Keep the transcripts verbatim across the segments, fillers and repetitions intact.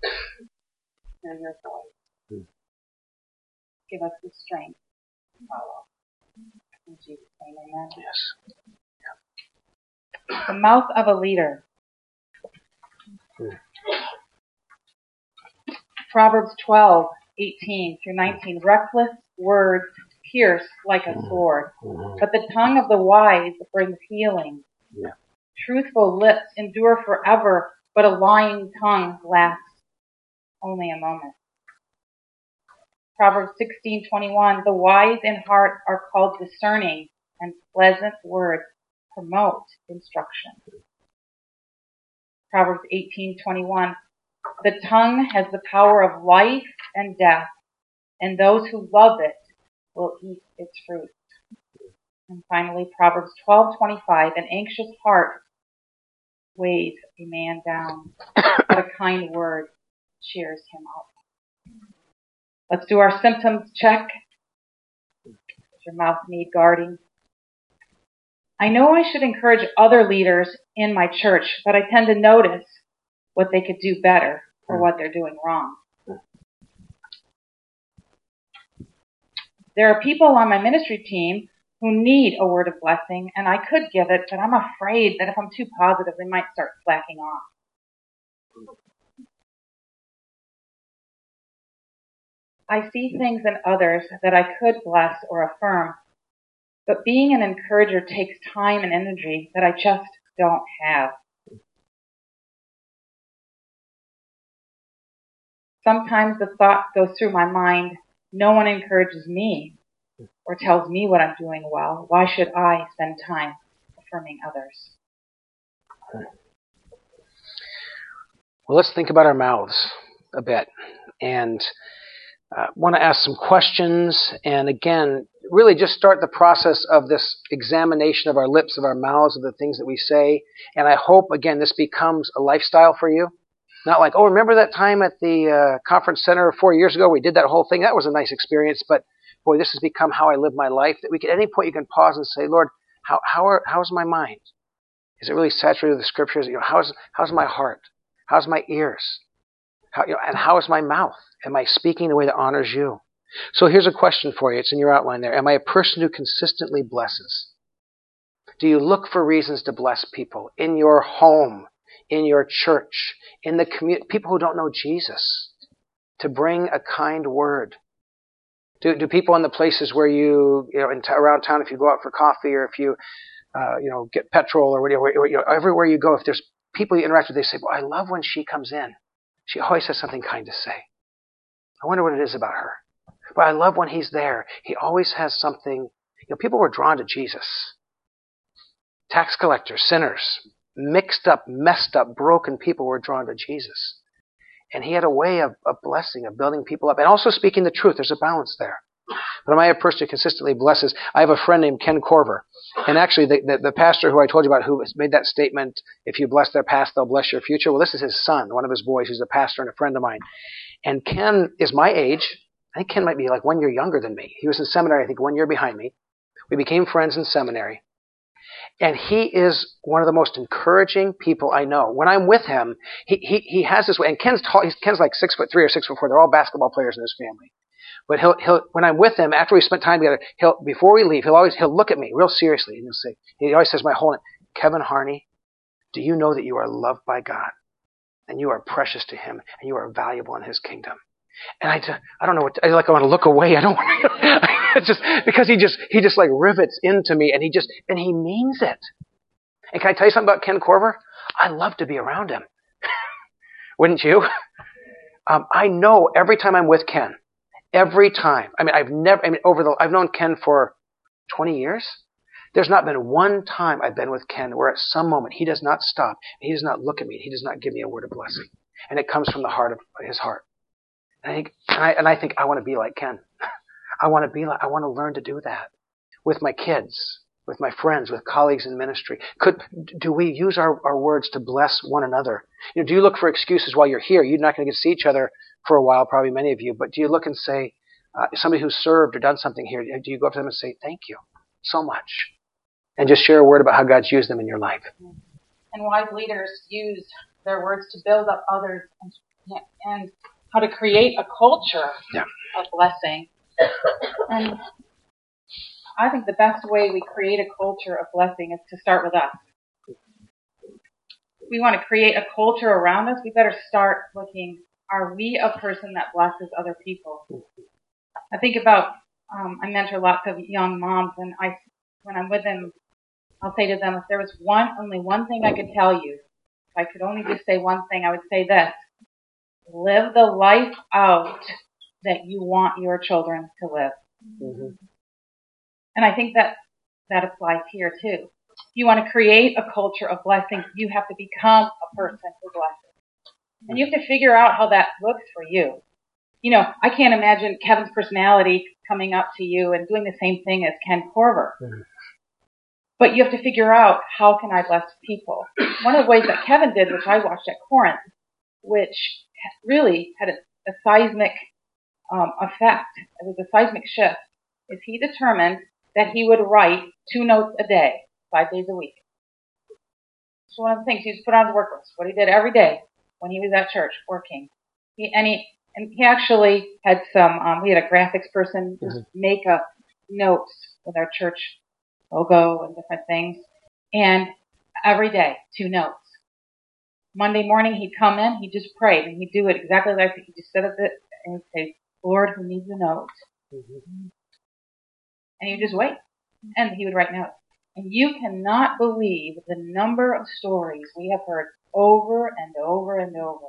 Hear your voice. Hmm. Give us the strength to follow. In Jesus' name, amen. Yes. The mouth of a leader. Hmm. Proverbs twelve, eighteen through nineteen. Reckless words pierce like a sword, mm-hmm. but the tongue of the wise brings healing. Yeah. Truthful lips endure forever, but a lying tongue lasts only a moment. Proverbs sixteen twenty-one. The wise in heart are called discerning, and pleasant words promote instruction. Proverbs eighteen twenty-one. The tongue has the power of life and death, and those who love it will eat its fruit. And finally, Proverbs twelve twenty-five. An anxious heart weighs a man down, but a kind word cheers him up. Let's do our symptoms check. Does your mouth need guarding? I know I should encourage other leaders in my church, but I tend to notice what they could do better or what they're doing wrong. There are people on my ministry team who need a word of blessing, and I could give it, but I'm afraid that if I'm too positive, they might start slacking off. I see things in others that I could bless or affirm, but being an encourager takes time and energy that I just don't have. Sometimes the thought goes through my mind, no one encourages me or tells me what I'm doing well. Why should I spend time affirming others? Well, let's think about our mouths a bit, and I uh, want to ask some questions, and again, really just start the process of this examination of our lips, of our mouths, of the things that we say. And I hope, again, this becomes a lifestyle for you. Not like, oh, remember that time at the uh, conference center four years ago? We did that whole thing. That was a nice experience, but boy, this has become how I live my life. That we can, at any point you can pause and say, Lord, how how are how's my mind? Is it really saturated with the scriptures? You know, how's how's my heart? How's my ears? How, you know, and how is my mouth? Am I speaking the way that honors you? So here's a question for you. It's in your outline there. Am I a person who consistently blesses? Do you look for reasons to bless people in your home, in your church, in the community, people who don't know Jesus, to bring a kind word? Do, do people in the places where you, you know, in t- around town, if you go out for coffee or if you, uh, you know, get petrol or whatever, you know, everywhere you go, if there's people you interact with, they say, well, I love when she comes in. She always has something kind to say. I wonder what it is about her. But I love when he's there. He always has something. You know, people were drawn to Jesus. Tax collectors, sinners, mixed up, messed up, broken people were drawn to Jesus. And he had a way of, of blessing, of building people up, and also speaking the truth. There's a balance there. But am I a person who consistently blesses? I have a friend named Ken Corver. And actually, the, the, the pastor who I told you about who made that statement, if you bless their past, they'll bless your future. Well, this is his son, one of his boys, who's a pastor and a friend of mine. And Ken is my age. I think Ken might be like one year younger than me. He was in seminary, I think, one year behind me. We became friends in seminary. And he is one of the most encouraging people I know. When I'm with him, he he, he has this way. And Ken's tall. He's, Ken's like six foot three or six foot four. They're all basketball players in his family. But he'll he'll when I'm with him, after we spent time together, he'll before we leave, he'll always he'll look at me real seriously and he'll say, he always says my whole name, Kevin Harney, do you know that you are loved by God and you are precious to Him and you are valuable in His kingdom? And I, just, I don't know what, to, I like, I want to look away. I don't want to, just, because he just, he just like rivets into me and he just, and he means it. And can I tell you something about Ken Corver? I love to be around him. Wouldn't you? Um, I know every time I'm with Ken, every time, I mean, I've never, I mean, over the, I've known Ken for twenty years. There's not been one time I've been with Ken where at some moment he does not stop, he does not look at me, he does not give me a word of blessing. And it comes from the heart of his heart. And I think, and I, and I think I want to be like Ken. I want to be like, I want to learn to do that with my kids, with my friends, with colleagues in ministry. Could, do we use our, our words to bless one another? You know, do you look for excuses while you're here? You're not going to get to see each other for a while, probably many of you, but do you look and say, uh, somebody who's served or done something here, do you go up to them and say, thank you so much? And just share a word about how God's used them in your life. And wise leaders use their words to build up others and and how to create a culture Yeah. of blessing. And I think the best way we create a culture of blessing is to start with us. If we want to create a culture around us, we better start looking, are we a person that blesses other people? I think about, um, I mentor lots of young moms, and I, when I'm with them, I'll say to them, if there was one, only one thing I could tell you, if I could only just say one thing, I would say this: live the life out that you want your children to live. Mm-hmm. And I think that that applies here too. If you want to create a culture of blessing, you have to become a person who blesses. And you have to figure out how that looks for you. You know, I can't imagine Kevin's personality coming up to you and doing the same thing as Ken Korver. Mm-hmm. But you have to figure out, how can I bless people? One of the ways that Kevin did, which I watched at Corinth, which really had a, a seismic um, effect, it was a seismic shift, is he determined that he would write two notes a day, five days a week. So one of the things he just put on his work list, what he did every day when he was at church working. He, and he and he actually had some, um, we had a graphics person just mm-hmm. make up notes with our church logo and different things. And every day, two notes. Monday morning he'd come in, he'd just pray, and he'd do it exactly like that. He'd just sit up it and he'd say, Lord, who needs a note? Mm-hmm. And he'd just wait. And he would write notes. And you cannot believe the number of stories we have heard over and over and over,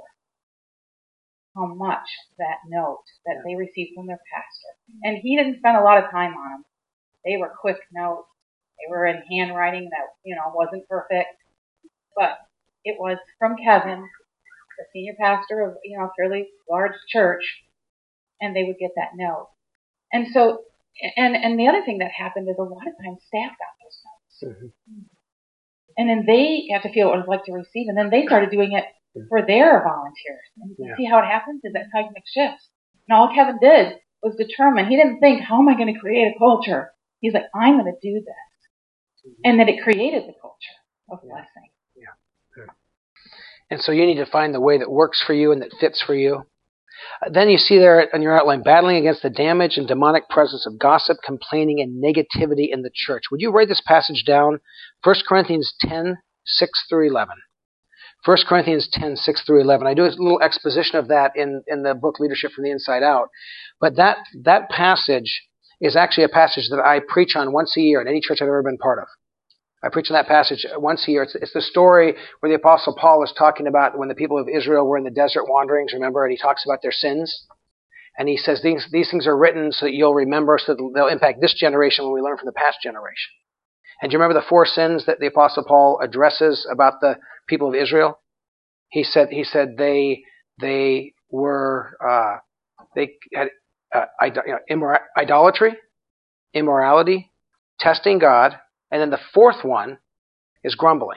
how much that note that they received from their pastor. And he didn't spend a lot of time on them. They were quick notes. They were in handwriting that, you know, wasn't perfect. But it was from Kevin, the senior pastor of, you know, a fairly large church, and they would get that note. And so, and and the other thing that happened is a lot of times staff got those notes. Mm-hmm. And then they had to feel what it was like to receive, and then they started doing it for their volunteers. And you yeah. see how it happens? Is that seismic shift. And all Kevin did was determine, he didn't think, how am I going to create a culture? He's like, I'm going to do this. Mm-hmm. And then it created the culture of yeah. blessing. Yeah. And so you need to find the way that works for you and that fits for you. Uh, then you see there on your outline, battling against the damage and demonic presence of gossip, complaining, and negativity in the church. Would you write this passage down? First Corinthians ten, six through eleven. First Corinthians ten, six through eleven. I do a little exposition of that in, in the book Leadership from the Inside Out. But that, that passage is actually a passage that I preach on once a year in any church I've ever been part of. I preach on that passage once a year. It's, it's the story where the Apostle Paul is talking about when the people of Israel were in the desert wanderings, remember, and he talks about their sins. And he says these, these things are written so that you'll remember, so that they'll impact this generation when we learn from the past generation. And do you remember the four sins that the Apostle Paul addresses about the people of Israel? He said he said they they were uh, they had uh, you know, immor- idolatry, immorality, testing God, and then the fourth one is grumbling.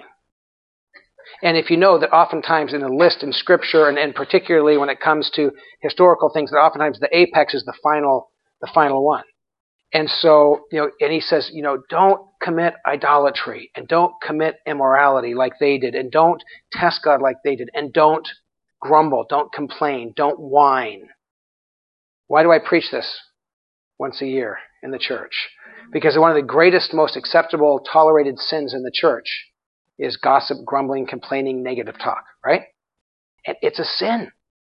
And if you know that oftentimes in a list in Scripture, and, and particularly when it comes to historical things, that oftentimes the apex is the final the final one. And so, you know, and he says, you know, don't commit idolatry and don't commit immorality like they did, and don't test God like they did, and don't grumble, don't complain, don't whine. Why do I preach this once a year in the church? Because one of the greatest, most acceptable, tolerated sins in the church is gossip, grumbling, complaining, negative talk, right? And it's a sin.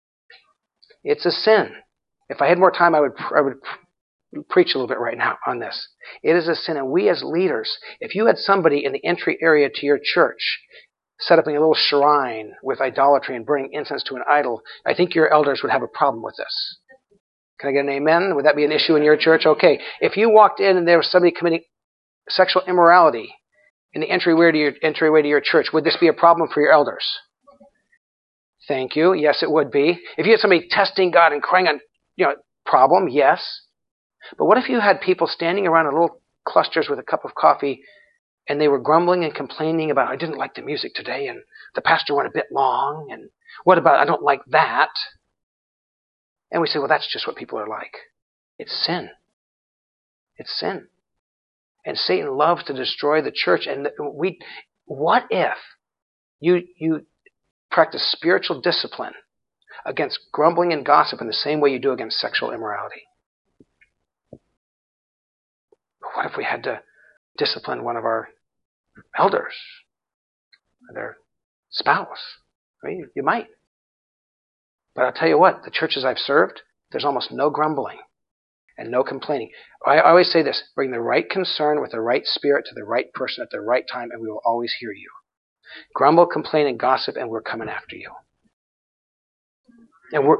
It's a sin. If I had more time, I would, I would preach a little bit right now on this. It is a sin, and we as leaders, if you had somebody in the entry area to your church set up a little shrine with idolatry and burning incense to an idol, I think your elders would have a problem with this. Can I get an amen? Would that be an issue in your church? Okay. If you walked in and there was somebody committing sexual immorality in the entryway to your entryway to your church, would this be a problem for your elders? Thank you. Yes, it would be. If you had somebody testing God and crying on, you know, problem, yes. But what if you had people standing around in little clusters with a cup of coffee, and they were grumbling and complaining about, I didn't like the music today, and the pastor went a bit long, and what about, I don't like that. And we say, well, that's just what people are like. It's sin. It's sin. And Satan loves to destroy the church. And we, what if you, you practice spiritual discipline against grumbling and gossip in the same way you do against sexual immorality. But what if we had to discipline one of our elders or their spouse? I mean, you might. But I'll tell you what, the churches I've served, there's almost no grumbling and no complaining. I always say this, bring the right concern with the right spirit to the right person at the right time, and we will always hear you. Grumble, complain, and gossip, and we're coming after you. And we're...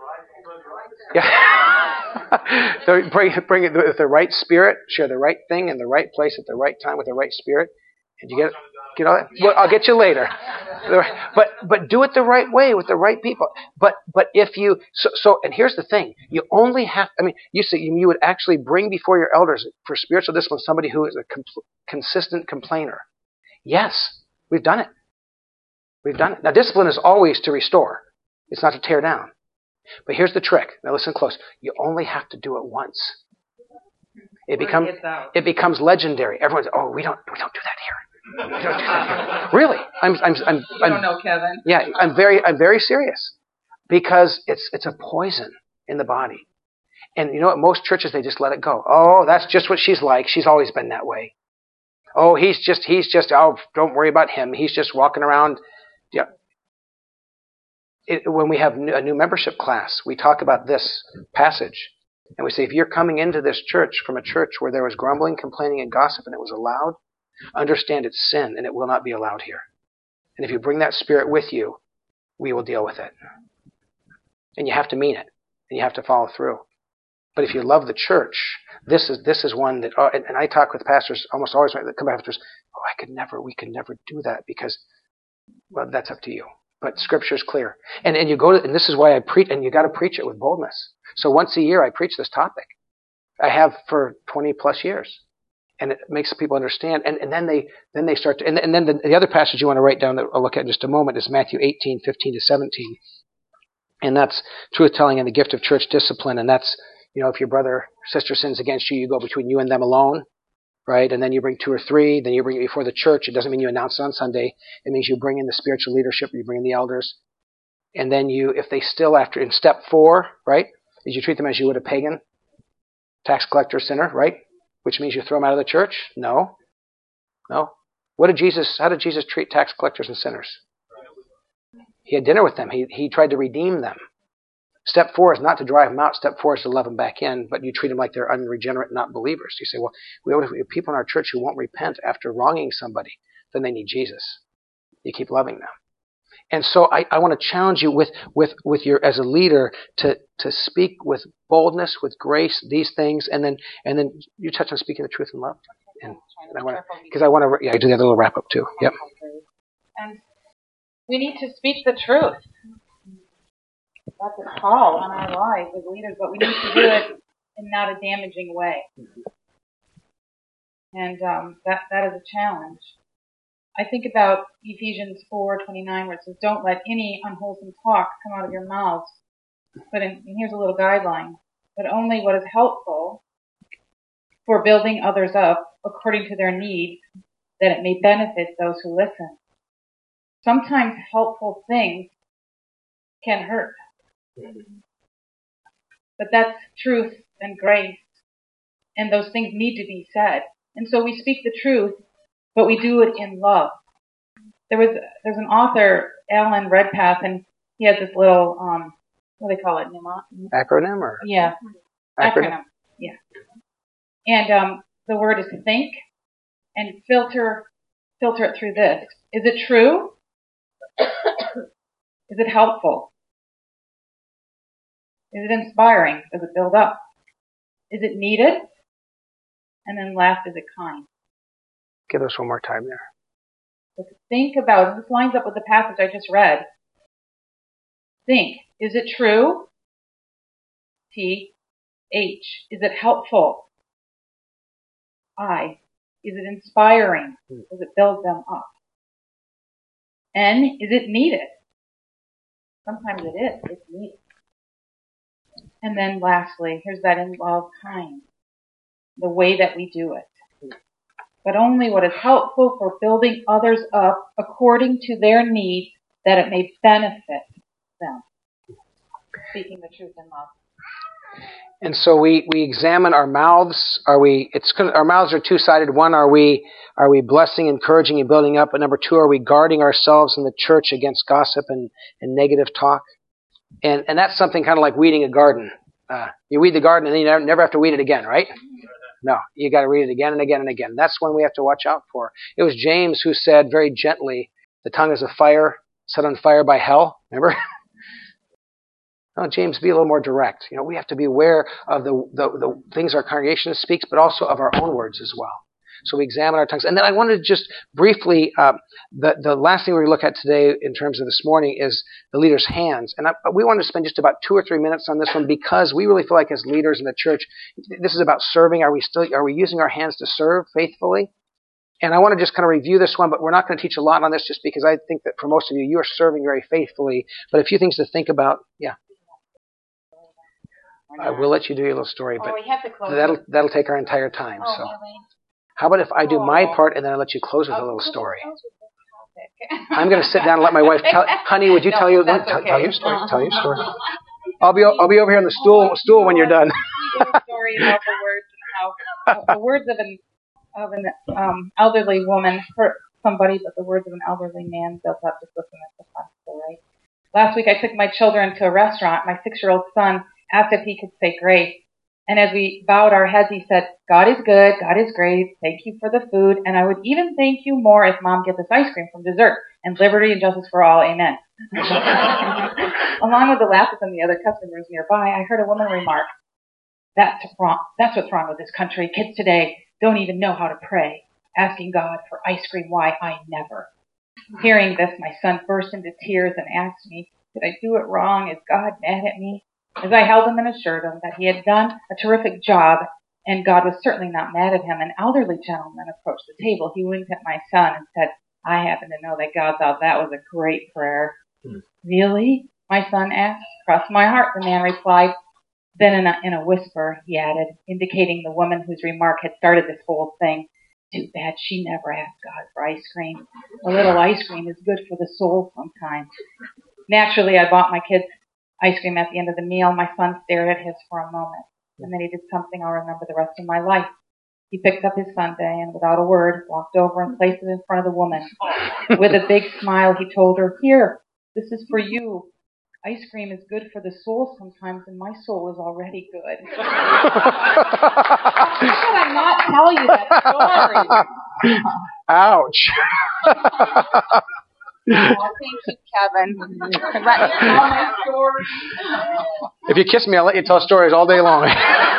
Yeah. So bring, bring it with the right spirit, share the right thing in the right place at the right time with the right spirit. And you get get all that? Well, I'll get you later. But but do it the right way with the right people. But but if you so, so and here's the thing, you only have. I mean, you see, you would actually bring before your elders for spiritual discipline somebody who is a compl- consistent complainer. Yes, we've done it. We've done it. Now, discipline is always to restore. It's not to tear down. But here's the trick. Now, listen close. You only have to do it once. It becomes it becomes legendary. Everyone's, oh, we don't we don't do that here. We don't do that here. Really? I'm I'm I'm. You I'm don't know, Kevin. Yeah, I'm very I'm very serious because it's it's a poison in the body. And you know what? Most churches, they just let it go. Oh, that's just what she's like. She's always been that way. Oh, he's just he's just oh, don't worry about him. He's just walking around. Yeah. It, when we have a new membership class, we talk about this passage. And we say, if you're coming into this church from a church where there was grumbling, complaining, and gossip, and it was allowed, understand it's sin, and it will not be allowed here. And if you bring that spirit with you, we will deal with it. And you have to mean it, and you have to follow through. But if you love the church, this is this is one that, oh, and, and I talk with pastors almost always when they come back after, oh, I could never, we could never do that because, well, that's up to you. But Scripture is clear. And and you go to, and this is why I preach, and you got to preach it with boldness. So once a year I preach this topic. I have for twenty plus years. And it makes people understand. And, and then they then they start to, and, and then the, the other passage you want to write down that I'll look at in just a moment is Matthew eighteen, fifteen to seventeen. And that's truth telling and the gift of church discipline. And that's, you know, if your brother or sister sins against you, you go between you and them alone. Right? And then you bring two or three, then you bring it before the church. It doesn't mean you announce it on Sunday. It means you bring in the spiritual leadership, you bring in the elders. And then you, if they still after, in step four, right, is you treat them as you would a pagan, tax collector, sinner, right? Which means you throw them out of the church? No. No. What did Jesus, how did Jesus treat tax collectors and sinners? He had dinner with them. He, he tried to redeem them. Step four is not to drive them out. Step four is to love them back in, but you treat them like they're unregenerate, not believers. You say, well, we have people in our church who won't repent after wronging somebody. Then they need Jesus. You keep loving them. And so I, I want to challenge you with, with, with your, as a leader to, to speak with boldness, with grace, these things, and then, and then you touch on speaking the truth in love. And, and I want to, because I want to, yeah, I do that little wrap up too. Yep. And we need to speak the truth. That's a call on our lives as leaders, but we need to do it in not a damaging way. And um, that that is a challenge. I think about Ephesians four twenty-nine, where it says, "Don't let any unwholesome talk come out of your mouths." But in, and here's a little guideline: but only what is helpful for building others up according to their needs, that it may benefit those who listen. Sometimes helpful things can hurt. But that's truth and grace, and those things need to be said. And so we speak the truth, but we do it in love. There was there's an author, Alan Redpath, and he has this little um, what do they call it? Mnemonic? Acronym or yeah, acronym. acronym. Yeah, and um, the word is think, and filter filter it through this. Is it true? Is it helpful? Is it inspiring? Does it build up? Is it needed? And then last, is it kind? Give us one more time there. So think about, this lines up with the passage I just read. Think, is it true? T. H. Is it helpful? I. Is it inspiring? Does it build them up? N. Is it needed? Sometimes it is. It's needed. And then lastly, here's that in love kind, the way that we do it. But only what is helpful for building others up according to their needs, that it may benefit them. speaking the truth in love. And so we, we examine our mouths. Are we? It's our mouths are two sided. One, are we are we blessing, encouraging, and building up? And number two, are we guarding ourselves in the church against gossip and, and negative talk? And and that's something kind of like weeding a garden. Uh, you weed the garden and then you never, never have to weed it again, right? No, you got to read it again and again and again. That's one we have to watch out for. It was James who said very gently, "The tongue is a fire set on fire by hell." Remember? No, James, be a little more direct. You know, we have to be aware of the, the, the things our congregation speaks, but also of our own words as well. So we examine our tongues. And then I wanted to just briefly, uh, the, the last thing we look at today in terms of this morning is the leader's hands. And I, we want to spend just about two or three minutes on this one because we really feel like as leaders in the church, this is about serving. Are we still, are we using our hands to serve faithfully? And I want to just kind of review this one, but we're not going to teach a lot on this just because I think that for most of you, you are serving very faithfully. But a few things to think about. Yeah. I will let you do your little story, but oh, we have to close that'll that'll take our entire time. Oh, so, really? How about if I do oh. my part and then I let you close with oh, a little story? Topic. I'm going to sit down and let my wife tell. Honey, would you no, tell you that's tell, okay. tell your story? Tell your story. I'll be I'll be over here on the stool stool when you're done. A story about the words and how the words of an of an um, elderly woman hurt somebody, but the words of an elderly man built up just listen at the fun story. Last week I took my children to a restaurant. My six-year-old son asked if he could say grace. And as we bowed our heads, he said, "God is good, God is great, thank you for the food, and I would even thank you more if Mom gets us ice cream from dessert, and liberty and justice for all, amen." Along with the laughter from the other customers nearby, I heard a woman remark, that's wrong. That's what's wrong with this country. Kids today don't even know how to pray. Asking God for ice cream, why, I never. Hearing this, my son burst into tears and asked me, did I do it wrong? Is God mad at me? As I held him and assured him that he had done a terrific job and God was certainly not mad at him, an elderly gentleman approached the table. He winked at my son and said, I happen to know that God thought that was a great prayer. Hmm. Really? My son asked. Cross my heart, the man replied. Then in a, in a whisper, he added, indicating the woman whose remark had started this whole thing, too bad she never asked God for ice cream. A little ice cream is good for the soul sometimes. Naturally, I bought my kids ice cream at the end of the meal. My son stared at his for a moment, and then he did something I'll remember the rest of my life. He picked up his sundae and without a word walked over and placed it in front of the woman. With a big smile, he told her, here, this is for you. Ice cream is good for the soul sometimes, and my soul is already good. How could I not tell you that story? Ouch. Oh, thank you, Kevin. Let me tell my story. If you kiss me, I'll let you tell stories all day long.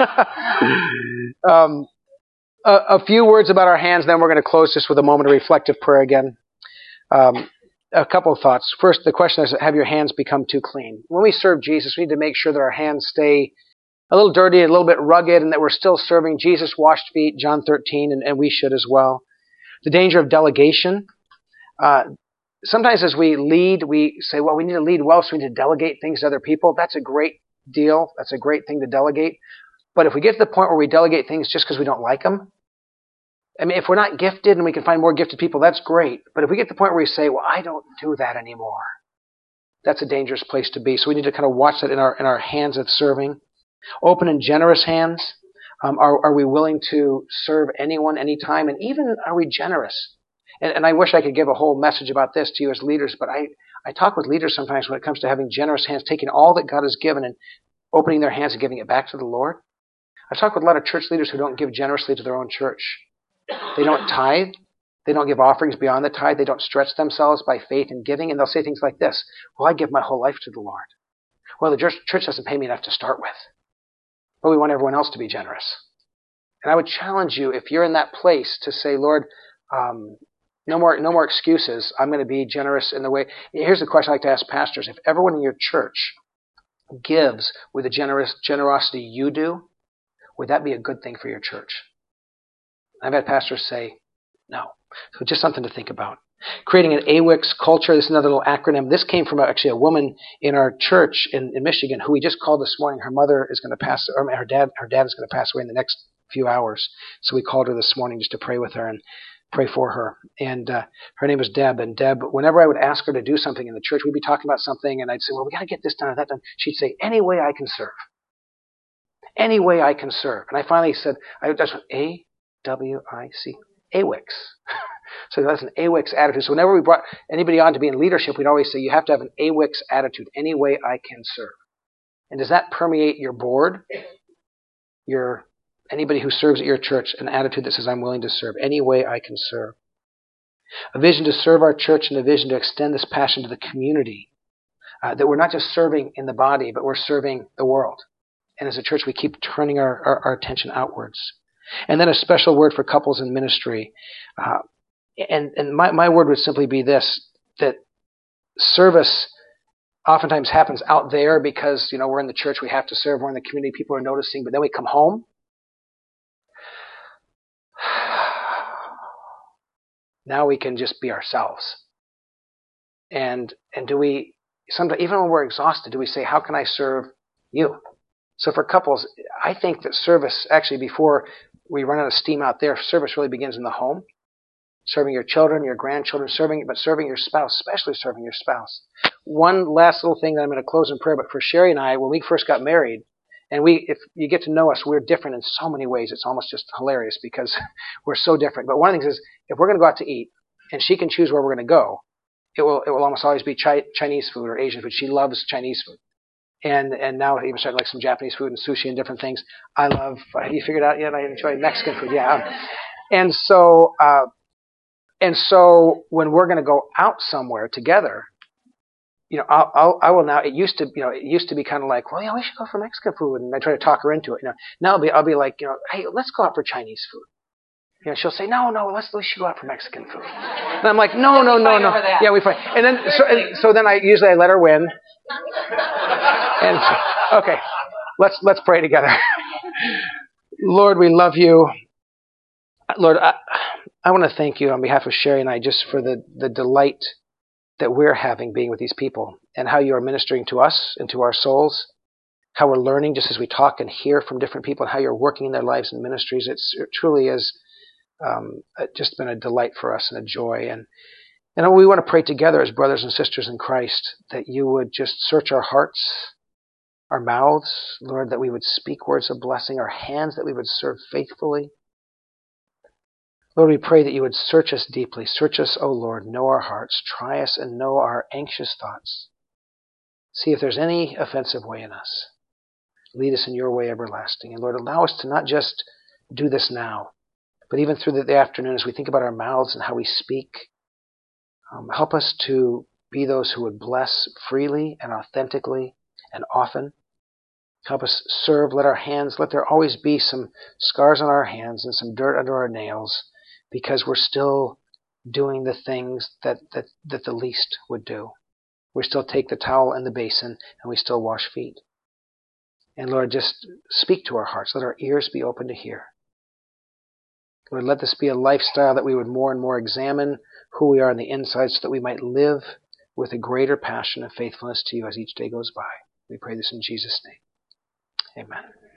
um, a, a few words about our hands, then we're going to close this with a moment of reflective prayer again. Um, a couple of thoughts. First, the question is, have your hands become too clean? When we serve Jesus, we need to make sure that our hands stay a little dirty, a little bit rugged, and that we're still serving. Jesus washed feet, John thirteen, and, and we should as well. The danger of delegation. Uh, sometimes as we lead, we say, well, we need to lead well, so we need to delegate things to other people. That's a great deal. That's a great thing to delegate. But if we get to the point where we delegate things just because we don't like them, I mean, if we're not gifted and we can find more gifted people, that's great. But if we get to the point where we say, well, I don't do that anymore, that's a dangerous place to be. So we need to kind of watch that in our in our hands of serving. Open and generous hands. Um, are, are we willing to serve anyone, anytime? And even, are we generous? And, and I wish I could give a whole message about this to you as leaders, but I, I talk with leaders sometimes when it comes to having generous hands, taking all that God has given and opening their hands and giving it back to the Lord. I've talked with a lot of church leaders who don't give generously to their own church. They don't tithe. They don't give offerings beyond the tithe. They don't stretch themselves by faith and giving. And they'll say things like this, well, I give my whole life to the Lord. Well, the church doesn't pay me enough to start with. But we want everyone else to be generous. And I would challenge you, if you're in that place, to say, Lord, um, no more no more excuses. I'm going to be generous in the way. Here's the question I like to ask pastors. If everyone in your church gives with the generous generosity you do, would that be a good thing for your church? I've had pastors say, no. So just something to think about. Creating an A W I C culture. This is another little acronym. This came from actually a woman in our church in, in Michigan who we just called this morning. Her mother is going to pass, or her dad, her dad is going to pass away in the next few hours. So we called her this morning just to pray with her. And pray for her. And uh, her name was Deb. And Deb, whenever I would ask her to do something in the church, we'd be talking about something, and I'd say, well, we got to get this done or that done. She'd say, any way I can serve. Any way I can serve. And I finally said, I just went, A W I C, A W I C. So that's an A W I C attitude. So whenever we brought anybody on to be in leadership, we'd always say, you have to have an A W I C attitude. Any way I can serve. And does that permeate your board? Your anybody who serves at your church, an attitude that says, I'm willing to serve. Any way I can serve. A vision to serve our church and a vision to extend this passion to the community. Uh, that we're not just serving in the body, but we're serving the world. And as a church, we keep turning our, our, our attention outwards. And then a special word for couples in ministry. Uh, and and my, my word would simply be this, that service oftentimes happens out there because, you know, we're in the church, we have to serve, we're in the community, people are noticing, but then we come home. Now we can just be ourselves. And and do we, sometimes, even when we're exhausted, do we say, how can I serve you? So for couples, I think that service, actually before we run out of steam out there, service really begins in the home. Serving your children, your grandchildren, serving, but serving your spouse, especially serving your spouse. One last little thing that I'm going to close in prayer, but for Sherry and I, when we first got married, and we, if you get to know us, we're different in so many ways. It's almost just hilarious because we're so different. But one of the things is, if we're going to go out to eat, and she can choose where we're going to go, it will, it will almost always be Chi- Chinese food or Asian food. She loves Chinese food. And, and now even started like some Japanese food and sushi and different things. I love, have you figured out yet? I enjoy Mexican food. Yeah. And so, uh, And so when we're going to go out somewhere together, you know, I'll, I'll, I will now, it used to, you know, it used to be kind of like, well, yeah, we should go for Mexican food. And I try to talk her into it. You know, now I'll be, I'll be like, you know, hey, let's go out for Chinese food. You know, she'll say, no, no, let's, we should go out for Mexican food. And I'm like, no, no, no, no. Yeah, we fight. And then, so, and so then I, usually I let her win. And, okay, let's, let's pray together. Lord, we love you. Lord, I, I want to thank you on behalf of Sherry and I just for the, the delight that we're having being with these people and how you are ministering to us and to our souls, how we're learning just as we talk and hear from different people and how you're working in their lives and ministries. It's, it truly is um, just been a delight for us and a joy. And, and we want to pray together as brothers and sisters in Christ that you would just search our hearts, our mouths, Lord, that we would speak words of blessing, our hands, that we would serve faithfully. Lord, we pray that you would search us deeply. Search us, O Lord, know our hearts. Try us and know our anxious thoughts. See if there's any offensive way in us. Lead us in your way everlasting. And Lord, allow us to not just do this now, but even through the afternoon as we think about our mouths and how we speak. Um, help us to be those who would bless freely and authentically and often. Help us serve. Let our hands, let there always be some scars on our hands and some dirt under our nails, because we're still doing the things that, that, that the least would do. We still take the towel and the basin, and we still wash feet. And Lord, just speak to our hearts. Let our ears be open to hear. Lord, let this be a lifestyle that we would more and more examine who we are on the inside so that we might live with a greater passion and faithfulness to you as each day goes by. We pray this in Jesus' name. Amen.